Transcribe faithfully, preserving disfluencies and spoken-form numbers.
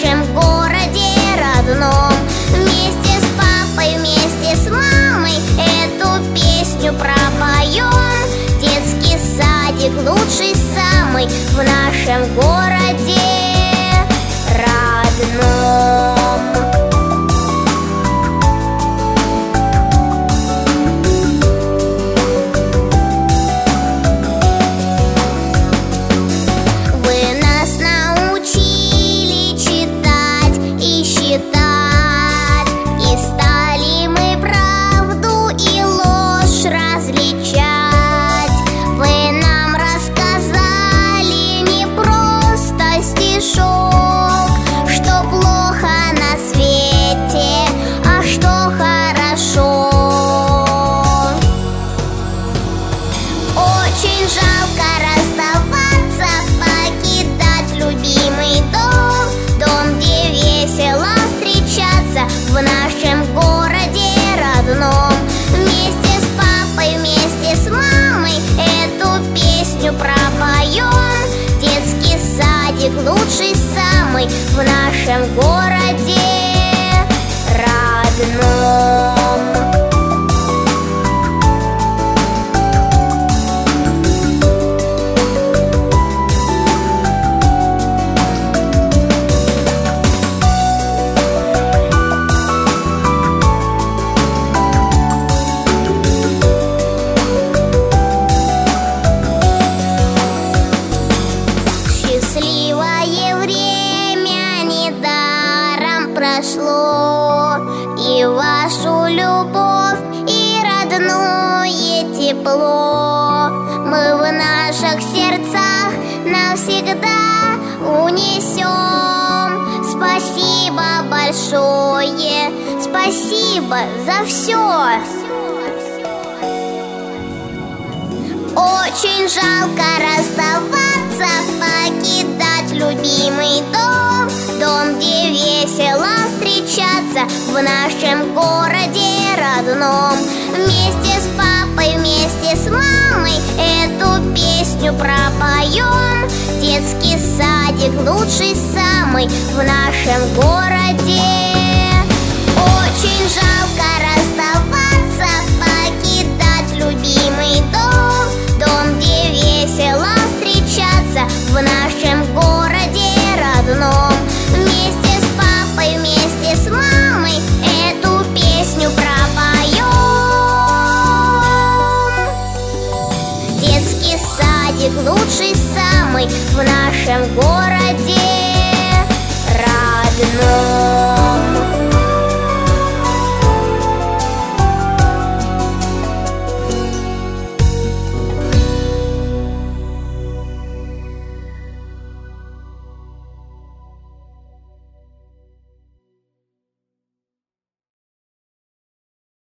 нашем городе родном. Вместе с папой, вместе с мамой эту песню пропоем. Детский садик лучший самый в нашем городе родном. В нашем городе родном. Вместе с папой, вместе с мамой эту песню пропоем. Детский садик лучший самый в нашем городе родном. Счастливое время недаром прошло, и вашу любовь, и родное тепло мы в наших сердцах навсегда унесем. Спасибо большое, спасибо за все. Очень жалко расставаться, покидать любимый дом. Дом, где весело встречаться в нашем городе родном. Вместе с папой, вместе с мамой эту песню пропоем. Детский садик лучший самый в нашем городе. Очень жалко расставаться, покидать любимый дом. Дом, где весело встречаться в нашем городе родном. Вместе с папой, вместе с мамой эту песню пропоем. Детский садик лучший самый в нашем городе родном.